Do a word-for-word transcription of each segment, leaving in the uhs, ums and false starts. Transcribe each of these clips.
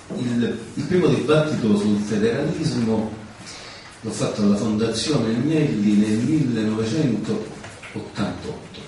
il, il primo dibattito sul federalismo l'ho fatto alla Fondazione Agnelli nel millenovecentottantotto.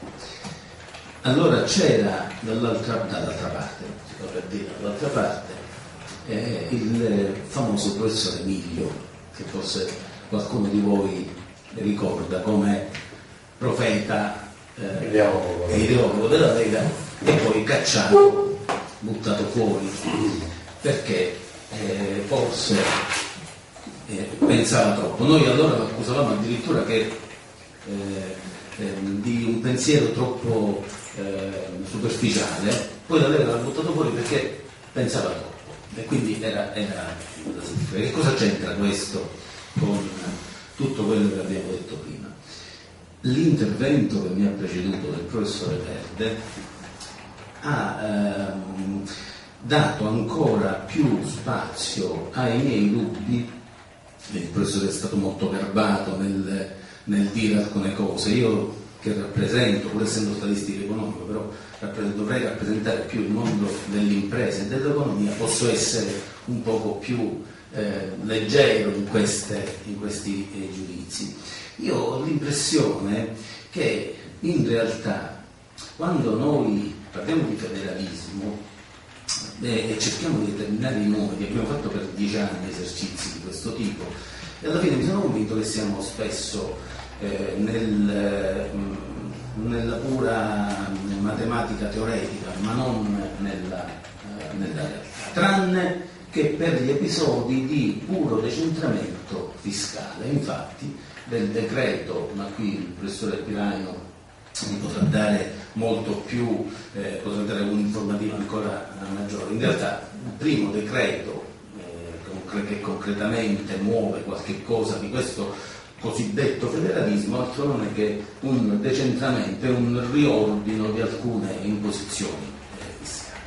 Allora c'era dall'altra, dall'altra parte, per dire, dall'altra parte eh, il famoso professor Emilio, che forse qualcuno di voi ricorda come profeta eh, e ideologo della Lega, e poi cacciato, buttato fuori, perché eh, forse eh, pensava troppo. Noi allora lo accusavamo addirittura che eh, eh, di un pensiero troppo eh, superficiale, poi la Lega l'ha buttato fuori perché pensava troppo, e quindi era, era che cosa c'entra questo con tutto quello che abbiamo detto prima? L'intervento che mi ha preceduto del professore Verde ha ehm, dato ancora più spazio ai miei dubbi. Il professore è stato molto garbato nel, nel dire alcune cose. Io, che rappresento, pur essendo statistico economico, però dovrei rappresentare più il mondo dell'impresa e dell'economia, posso essere un poco più eh, leggero in, queste, in questi eh, giudizi. Io ho l'impressione che in realtà quando noi parliamo di federalismo eh, e cerchiamo di determinare i numeri, abbiamo fatto per dieci anni esercizi di questo tipo, e alla fine mi sono convinto che siamo spesso eh, nel, nella pura matematica teoretica, ma non nella, eh, nella realtà, tranne che per gli episodi di puro decentramento fiscale. Infatti del decreto, ma qui il professore Piraino mi potrà dare molto più, eh, potrà dare un'informativa ancora maggiore. In realtà il primo decreto eh, che concretamente muove qualche cosa di questo cosiddetto federalismo altro non è che un decentramento e un riordino di alcune imposizioni eh, fiscali.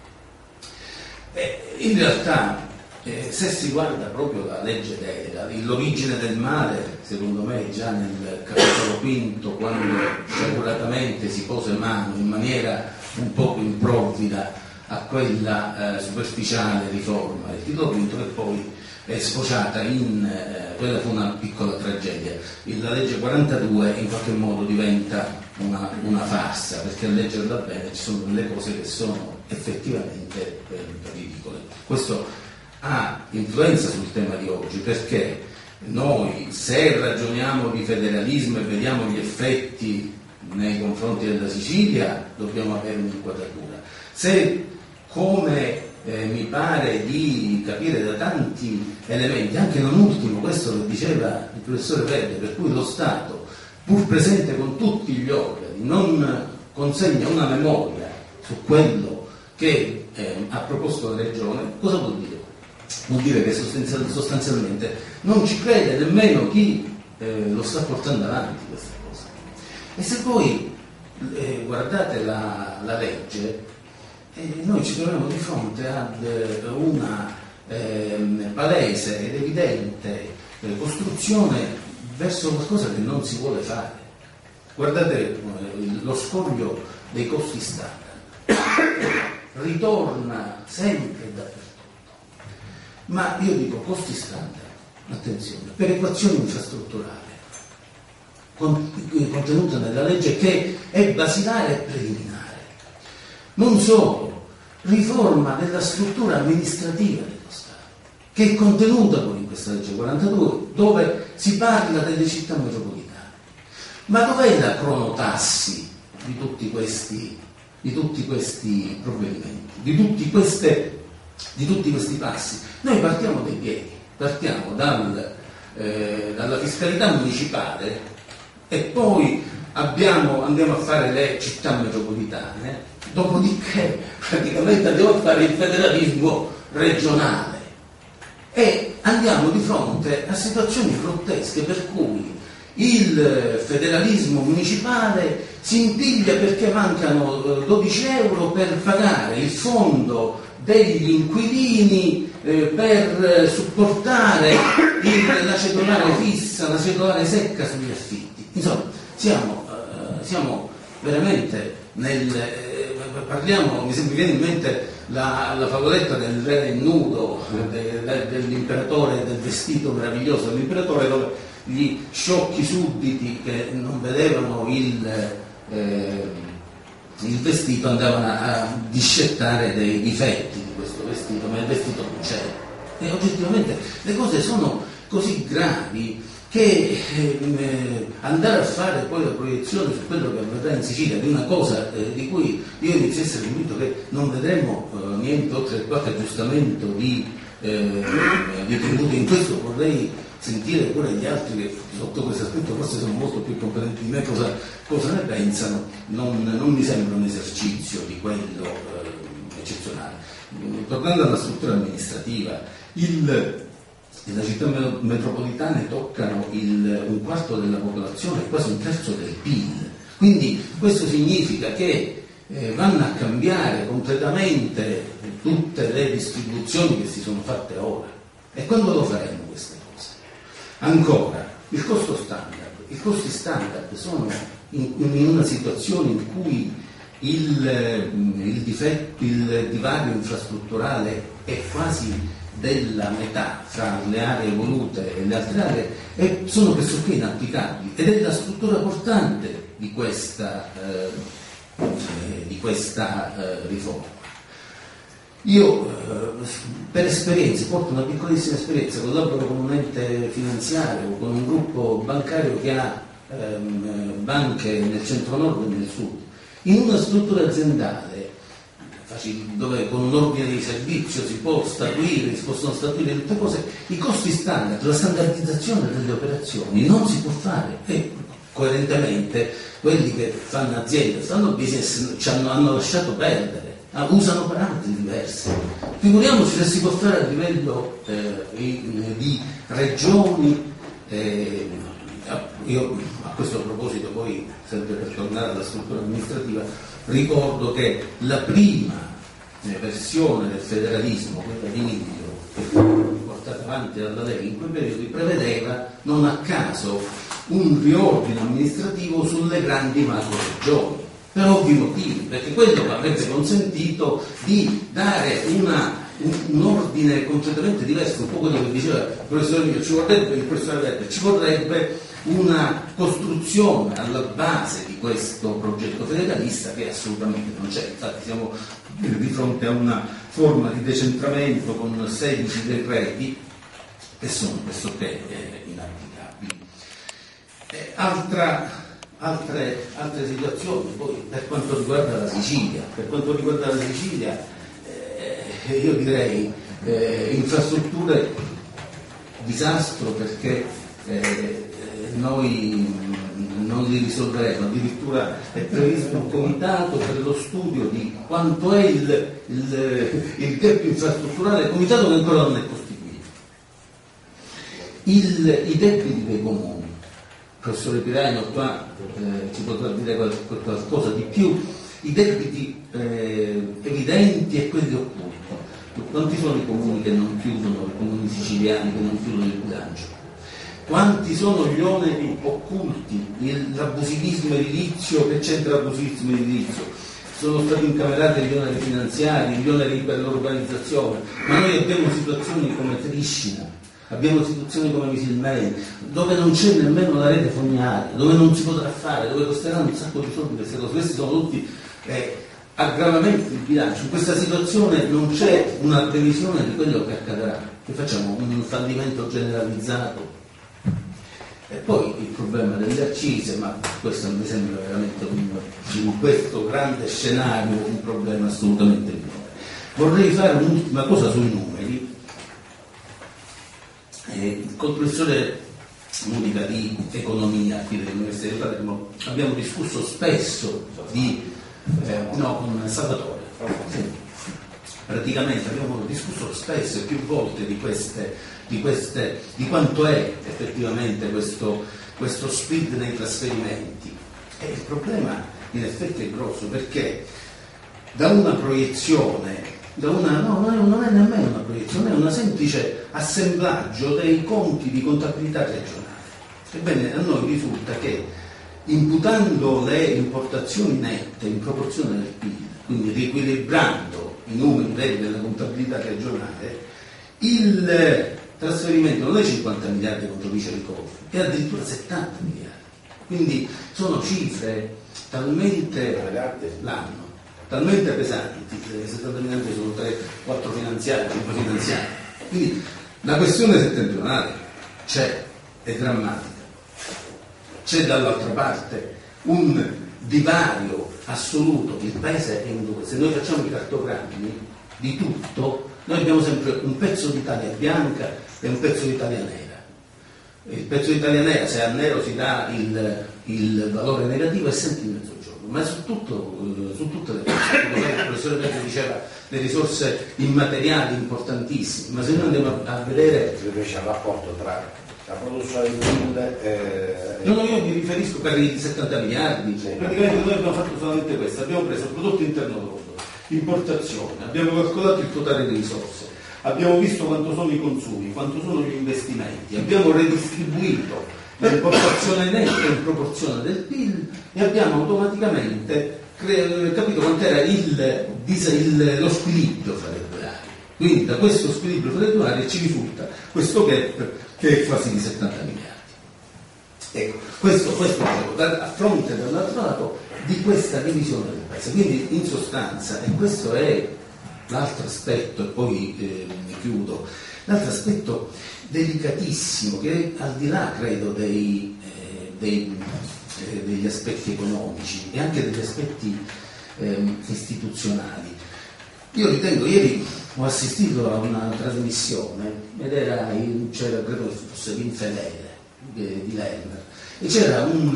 E in realtà Eh, se si guarda proprio la legge delega, l'origine del male, secondo me già nel capitolo quinto, quando sciaguratamente si pose mano in maniera un poco improvvida a quella eh, superficiale riforma del titolo quinto, che poi è sfociata in, eh, quella fu una piccola tragedia. La legge quarantadue in qualche modo diventa una, una farsa, perché a leggerla bene ci sono delle cose che sono effettivamente eh, ridicole. Questo ha influenza sul tema di oggi, perché noi, se ragioniamo di federalismo e vediamo gli effetti nei confronti della Sicilia, dobbiamo avere un'inquadratura. Se, come eh, mi pare di capire da tanti elementi, anche non ultimo questo che diceva il professore Verde, per cui lo Stato, pur presente con tutti gli organi, non consegna una memoria su quello che eh, ha proposto la Regione, cosa vuol dire? Vuol dire che sostanzialmente non ci crede nemmeno chi eh, lo sta portando avanti questa cosa. E se poi eh, guardate la, la legge, eh, noi ci troviamo di fronte ad eh, una eh, palese ed evidente eh, costruzione verso qualcosa che non si vuole fare. Guardate eh, lo scoglio dei costi standard ritorna sempre dappertutto. Ma io dico costi standard, attenzione, per equazione infrastrutturale contenuta nella legge, che è basilare e preliminare. Non solo, riforma della struttura amministrativa dello Stato, che è contenuta poi in questa legge quarantadue, dove si parla delle città metropolitane. Ma dov'è la cronotassi di tutti questi, di tutti questi provvedimenti, di tutti queste di tutti questi passi? Noi partiamo dai piedi, partiamo dal, eh, dalla fiscalità municipale e poi abbiamo, andiamo a fare le città metropolitane, dopodiché praticamente andiamo a fare il federalismo regionale e andiamo di fronte a situazioni grottesche per cui il federalismo municipale si impiglia perché mancano dodici euro per pagare il fondo degli inquilini eh, per supportare il, la cedolare fissa, la cedolare secca sugli affitti. Insomma, siamo, eh, siamo veramente nel... Eh, parliamo, mi sembra viene in mente la, la favoletta del re nudo, de, de, dell'imperatore, del vestito meraviglioso dell'imperatore, dove gli sciocchi sudditi che non vedevano il, eh, il vestito andavano a, a discettare dei difetti di questo vestito, ma il vestito non c'era. E oggettivamente le cose sono così gravi che eh, andare a fare poi la proiezione su quello che avverrà in Sicilia, di una cosa eh, di cui io inizio a essere convinto che non vedremo eh, niente oltre qualche aggiustamento di, eh, di tributi. In questo vorrei sentire pure gli altri che sotto questo aspetto forse sono molto più competenti di me cosa, cosa ne pensano. Non, non mi sembra un esercizio di quello eh, eccezionale. Tornando alla struttura amministrativa, il le città metropolitane toccano il, un quarto della popolazione e quasi un terzo del P I L, quindi questo significa che eh, vanno a cambiare completamente tutte le distribuzioni che si sono fatte ora. E quando lo faremo queste cose? Ancora, il costo standard. I costi standard sono in, in una situazione in cui il, il, difetto, il divario infrastrutturale è quasi della metà fra le aree evolute e le altre aree, e sono pressoché inapplicabili, ed è la struttura portante di questa, eh, di questa eh, riforma. Io eh, per esperienza, porto una piccolissima esperienza, collaboro con un ente finanziario, con un gruppo bancario che ha ehm, banche nel centro-nord e nel sud. In una struttura aziendale dove con un ordine di servizio si può statuire, si possono statuire tutte cose, i costi standard, la standardizzazione delle operazioni non si può fare, e coerentemente quelli che fanno azienda, fanno business, ci hanno, hanno lasciato perdere, usano parametri diversi. Figuriamoci se si può fare a livello eh, di regioni. eh, io a questo proposito, poi sempre per tornare alla struttura amministrativa, ricordo che la prima versione del federalismo, quella di Miglio, che fu portata avanti dalla Lega in quei periodi, prevedeva non a caso un riordino amministrativo sulle grandi macro regioni, per ovvi motivi, perché quello avrebbe consentito di dare una, un, un ordine completamente diverso, un po' quello che diceva il professore Miglio, ci vorrebbe, il professore Verde, ci vorrebbe una costruzione alla base di questo progetto federalista che assolutamente non c'è. Infatti siamo di fronte a una forma di decentramento con sedici decreti che sono pressoché eh, inapplicabili. Eh, altra, altre, altre situazioni poi per quanto riguarda la Sicilia, per quanto riguarda la Sicilia eh, io direi eh, infrastrutture disastro, perché eh, noi non li risolveremo, addirittura è previsto un comitato per lo studio di quanto è il, il, il gap infrastrutturale, comitato che ancora non è costituito. Il, I debiti dei comuni, il professore Piraino qua eh, ci potrà dire qualcosa di più, i debiti eh, evidenti e quelli occulti. Quanti sono i comuni che non chiudono, i comuni siciliani che non chiudono il bilancio? Quanti sono gli oneri occulti, l'abusivismo edilizio, che c'entra l'abusivismo edilizio? Sono stati incamerati gli oneri finanziari, gli oneri per l'urbanizzazione, ma noi abbiamo situazioni come Triscina, abbiamo situazioni come Misilmeni, dove non c'è nemmeno la rete fognaria, dove non si potrà fare, dove costeranno un sacco di soldi queste cose. Questi sono tutti eh, aggravamenti di bilancio. In questa situazione non c'è una previsione di quello che accadrà. Che facciamo? Un fallimento generalizzato. E poi il problema delle accise, ma questo mi sembra veramente un, in questo grande scenario un problema assolutamente minore. Vorrei fare un'ultima cosa sui numeri. Eh, col professore Mudica di economia qui dell'Università di Palermo abbiamo discusso spesso di eh, no, con Salvatore sì. praticamente abbiamo discusso spesso e più volte di queste Di, queste, di quanto è effettivamente questo, questo speed nei trasferimenti. E il problema in effetti è grosso, perché da una proiezione, da una, no, non, è, non è nemmeno una proiezione, è una semplice assemblaggio dei conti di contabilità regionale. Ebbene, a noi risulta che imputando le importazioni nette in proporzione del P I L, quindi riequilibrando i numeri veri della contabilità regionale, il trasferimento non è cinquanta miliardi contro vice ricorso, è addirittura settanta miliardi. Quindi sono cifre talmente l'anno, talmente pesanti, settanta miliardi sono tre, quattro finanziari, cinque finanziari. Quindi la questione settentrionale c'è, è drammatica. C'è dall'altra parte un divario assoluto, il paese è in due. Se noi facciamo i cartogrammi di tutto, noi abbiamo sempre un pezzo d'Italia bianca e un pezzo d'Italia nera. Il pezzo d'Italia nera, se a nero si dà il, il valore negativo, è sempre in mezzogiorno, ma su, tutto, su tutte le cose. Il professore Petri diceva le risorse immateriali importantissime, ma se noi andiamo a, a vedere invece il rapporto tra la produzione di P I L e... No, no, io mi riferisco per i settanta miliardi, sì. Praticamente noi abbiamo fatto solamente questo, abbiamo preso il prodotto interno lordo, importazione, abbiamo calcolato il totale di risorse, abbiamo visto quanto sono i consumi, quanto sono gli investimenti, abbiamo redistribuito l'importazione netta in proporzione del P I L e abbiamo automaticamente cre- capito quant'era il, il, lo squilibrio fra le due aree. Quindi da questo squilibrio fra le due aree ci risulta questo gap che è quasi di settanta miliardi. Ecco, questo, questo a fronte dall'altro lato di questa divisione del paese. Quindi in sostanza, e questo è l'altro aspetto, e poi eh, mi chiudo, l'altro aspetto delicatissimo che al di là, credo, dei, eh, dei, eh, degli aspetti economici e anche degli aspetti eh, istituzionali. Io ritengo, ieri ho assistito a una trasmissione ed era in, c'era, credo che fosse l'Infedele di, di Lerner, e c'era un,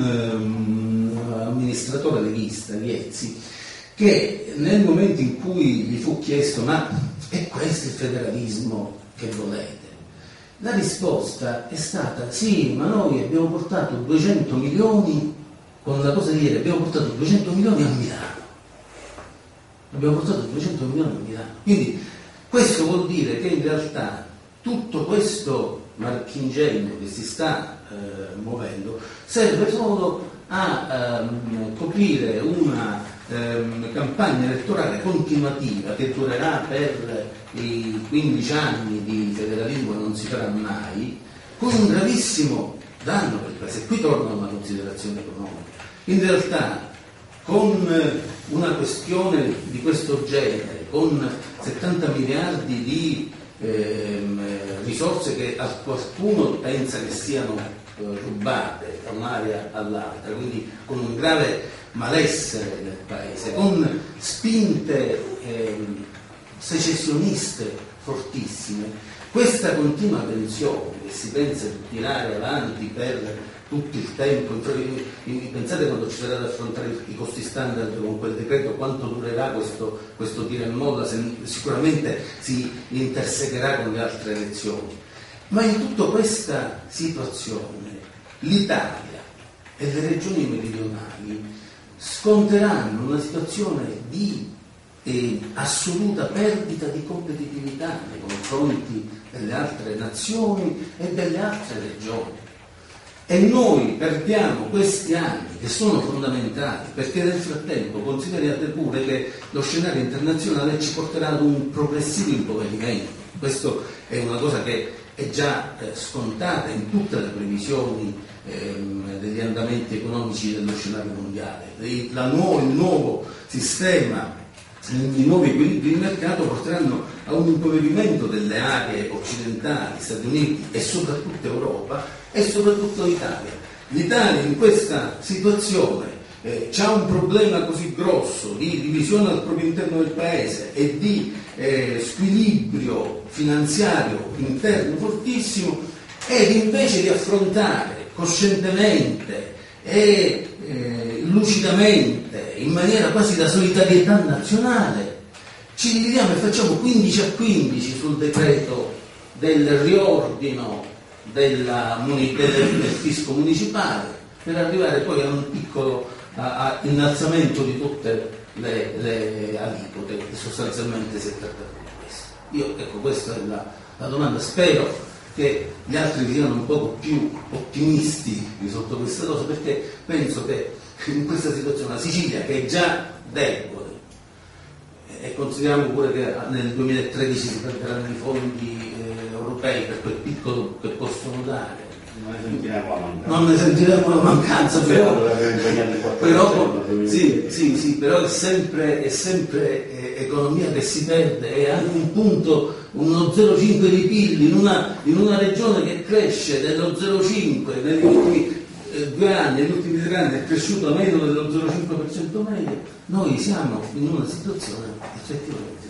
um, amministratore leghista, Viezzi, che nel momento in cui gli fu chiesto ma è questo il federalismo che volete? La risposta è stata sì, ma noi abbiamo portato duecento milioni, con la cosa di ieri abbiamo portato duecento milioni a Milano. Abbiamo portato duecento milioni a Milano. Quindi questo vuol dire che in realtà tutto questo marchingegno che si sta eh, muovendo serve solo a ehm, coprire una ehm, campagna elettorale continuativa che durerà per i quindici anni di federalismo e non si farà mai, con un gravissimo danno per il paese. Qui torna una considerazione economica. In realtà con una questione di questo genere, con settanta miliardi di ehm, risorse che a qualcuno pensa che siano eh, rubate da un'area all'altra, quindi con un grave malessere nel paese, con spinte ehm, secessioniste fortissime, questa continua tensione che si pensa di tirare avanti per tutto il tempo, pensate quando ci sarà da affrontare i costi standard con quel decreto, quanto durerà questo, questo tira e molla, sicuramente si intersegherà con le altre elezioni. Ma in tutta questa situazione l'Italia e le regioni meridionali sconteranno una situazione di eh, assoluta perdita di competitività nei confronti delle altre nazioni e delle altre regioni. E noi perdiamo questi anni che sono fondamentali, perché nel frattempo consideriate pure che lo scenario internazionale ci porterà ad un progressivo impoverimento. Questo è una cosa che è già eh, scontata in tutte le previsioni ehm, degli andamenti economici dello scenario mondiale. La nuovo, il nuovo sistema, i nuovi equilibri di mercato porteranno a un impoverimento delle aree occidentali, Stati Uniti e soprattutto Europa e soprattutto l'Italia. L'Italia in questa situazione eh, ha un problema così grosso di divisione al proprio interno del paese e di eh, squilibrio finanziario interno fortissimo, ed invece di affrontare coscientemente e eh, lucidamente, in maniera quasi da solidarietà nazionale, ci dividiamo e facciamo quindici a quindici sul decreto del riordino della, del, del fisco municipale, per arrivare poi a un piccolo a, a innalzamento di tutte le, le aliquote, che sostanzialmente si è trattato di questo. Io, ecco, questa è la, la domanda. Spero che gli altri siano un poco più ottimisti sotto questa cosa, perché penso che in questa situazione la Sicilia, che è già debole, ecco, consideriamo pure che nel duemilatredici si prenderanno i fondi eh, europei per quel piccolo che possono dare. Non ne sentiremo la mancanza. Non ne sentiremo la mancanza, però, però, sì, sì, sì, però è sempre, è sempre eh, economia che si perde, è anche un punto, uno zero virgola cinque di P I L in una, in una regione che cresce dello zero virgola cinque negli ultimi eh, due anni, negli ultimi tre anni è cresciuto meno dello zero virgola cinque per cento medio. Noi siamo in una situazione effettivamente